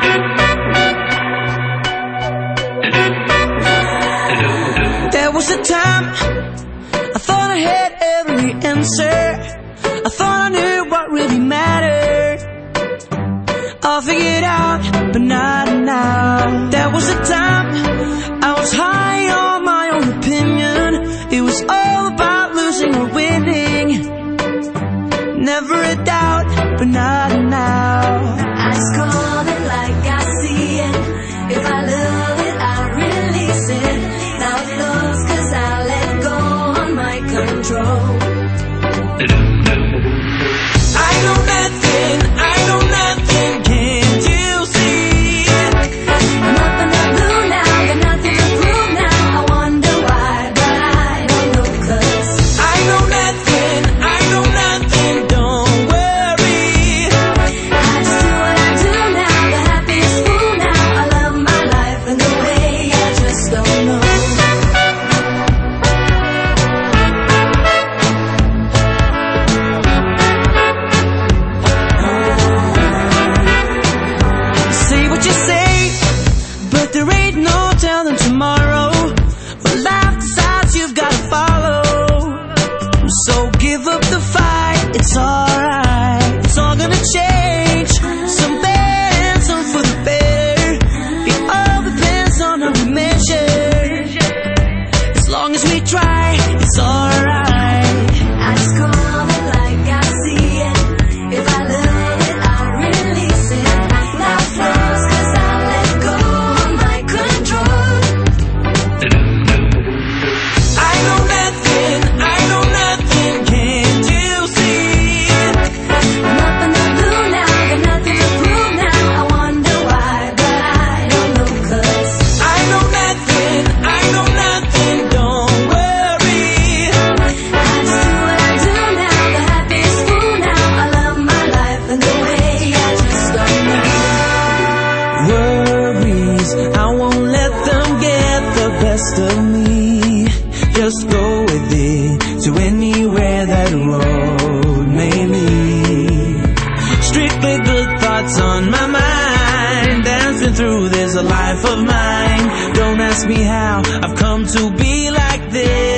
There was a time I thought I had every answer. I thought I knew what really mattered. I'll figure it out, but not now. There was a time I was high on my own opinion. It was all about losing or winning. Never a doubt, but not now. I just call it like I see it. If I love it, I release it. Now it flows 'cause I let go on my control. I know nothing, can't you see it? I'm up in the blue now, got nothing to prove now. I wonder why, but I don't know 'cause I know nothing, don't worry. I just do what I do now, the happiest fool now. I love my life and the way I just don't know. Say what you say, but there ain't no telling tomorrow. When life decides you've gotta follow, so give up the fight, it's alright. It's all gonna change, some bad and some for the better. It all depends on how we measure. As long as we try, it's alright. I just call it like I see it. If I love it, I release it. Now it flows 'cause I let go on my control. I know nothing, can't you see it? I'm up in the blue now, got nothing to prove now. I wonder why, but I don't know 'cause I know nothing, don't worry. I just do what I do now, the happiest fool now. I love my life and the way I just don't know. Worries, I won't let them get the best of me. Just go with it to anywhere that road may lead. Strictly good thoughts on my mind, dancing through this life of mine. Don't ask me how I've come to be like this.